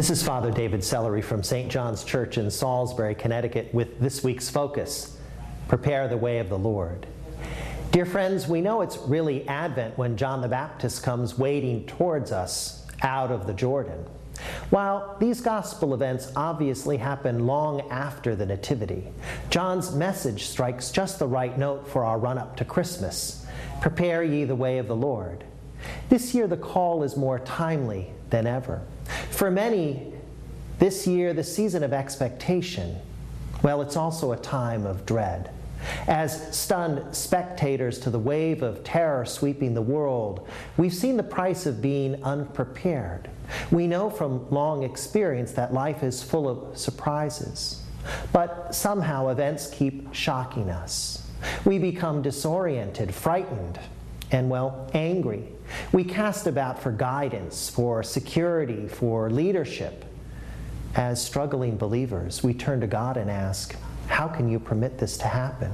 This is Father David Sellery from St. John's Church in Salisbury, Connecticut, with this week's focus, Prepare the Way of the Lord. Dear friends, we know it's really Advent when John the Baptist comes wading towards us out of the Jordan. While these gospel events obviously happen long after the Nativity, John's message strikes just the right note for our run-up to Christmas. Prepare ye the way of the Lord. This year the call is more timely than ever. For many, this year, the season of expectation, well, it's also a time of dread. As stunned spectators to the wave of terror sweeping the world, we've seen the price of being unprepared. We know from long experience that life is full of surprises. But somehow events keep shocking us. We become disoriented, frightened, and, well, angry. We cast about for guidance, for security, for leadership. As struggling believers, we turn to God and ask, how can you permit this to happen?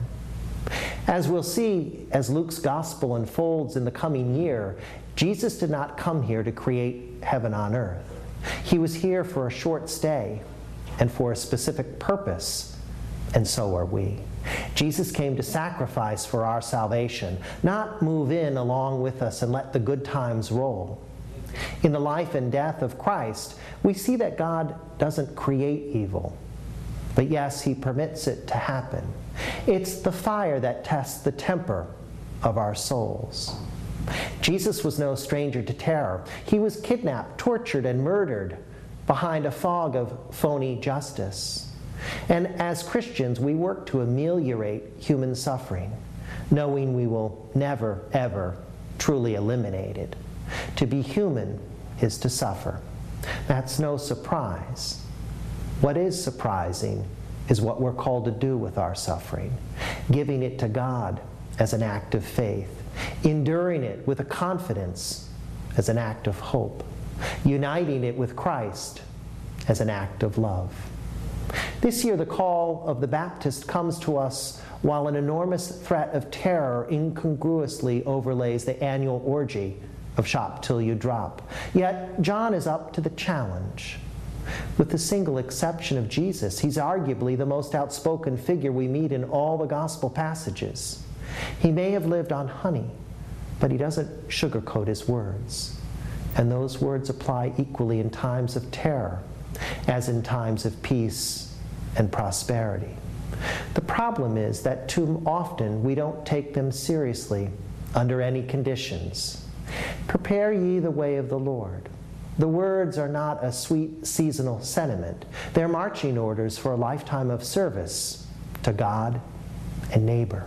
As we'll see as Luke's gospel unfolds in the coming year, Jesus did not come here to create heaven on earth. He was here for a short stay and for a specific purpose, and so are we. Jesus came to sacrifice for our salvation, not move in along with us and let the good times roll. In the life and death of Christ, we see that God doesn't create evil, but yes, He permits it to happen. It's the fire that tests the temper of our souls. Jesus was no stranger to terror. He was kidnapped, tortured, and murdered behind a fog of phony justice. And as Christians, we work to ameliorate human suffering, knowing we will never, ever truly eliminate it. To be human is to suffer. That's no surprise. What is surprising is what we're called to do with our suffering, giving it to God as an act of faith, enduring it with a confidence as an act of hope, uniting it with Christ as an act of love. This year, the call of the Baptist comes to us while an enormous threat of terror incongruously overlays the annual orgy of Shop Till You Drop. Yet, John is up to the challenge. With the single exception of Jesus, he's arguably the most outspoken figure we meet in all the gospel passages. He may have lived on honey, but he doesn't sugarcoat his words. And those words apply equally in times of terror as in times of peace and prosperity. The problem is that too often we don't take them seriously under any conditions. Prepare ye the way of the Lord. The words are not a sweet seasonal sentiment. They're marching orders for a lifetime of service to God and neighbor.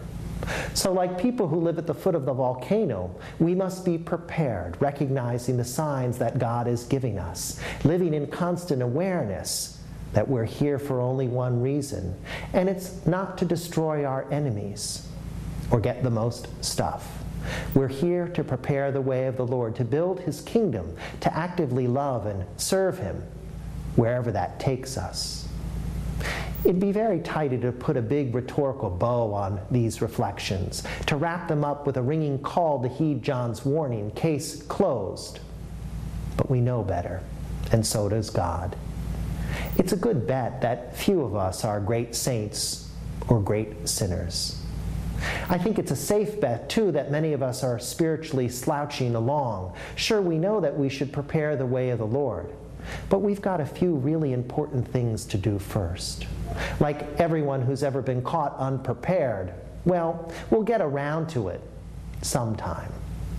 So like people who live at the foot of the volcano, we must be prepared, recognizing the signs that God is giving us, living in constant awareness that we're here for only one reason, and it's not to destroy our enemies or get the most stuff. We're here to prepare the way of the Lord, to build His kingdom, to actively love and serve Him wherever that takes us. It'd be very tidy to put a big rhetorical bow on these reflections, to wrap them up with a ringing call to heed John's warning, case closed. But we know better, and so does God. It's a good bet that few of us are great saints or great sinners. I think it's a safe bet, too, that many of us are spiritually slouching along. Sure, we know that we should prepare the way of the Lord, but we've got a few really important things to do first. Like everyone who's ever been caught unprepared, well, we'll get around to it sometime.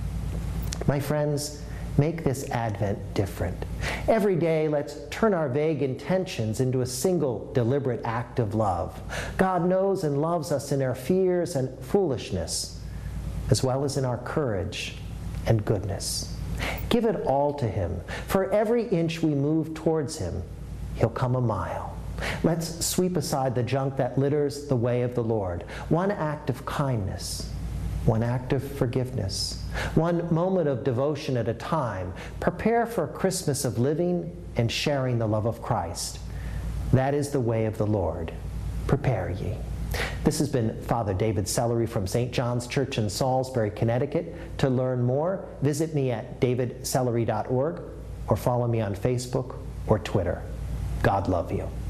My friends, make this Advent different. Every day, let's turn our vague intentions into a single deliberate act of love. God knows and loves us in our fears and foolishness, as well as in our courage and goodness. Give it all to Him. For every inch we move towards Him, He'll come a mile. Let's sweep aside the junk that litters the way of the Lord. One act of kindness, one act of forgiveness, one moment of devotion at a time. Prepare for a Christmas of living and sharing the love of Christ. That is the way of the Lord. Prepare ye. This has been Father David Sellery from St. John's Church in Salisbury, Connecticut. To learn more, visit me at davidsellery.org or follow me on Facebook or Twitter. God love you.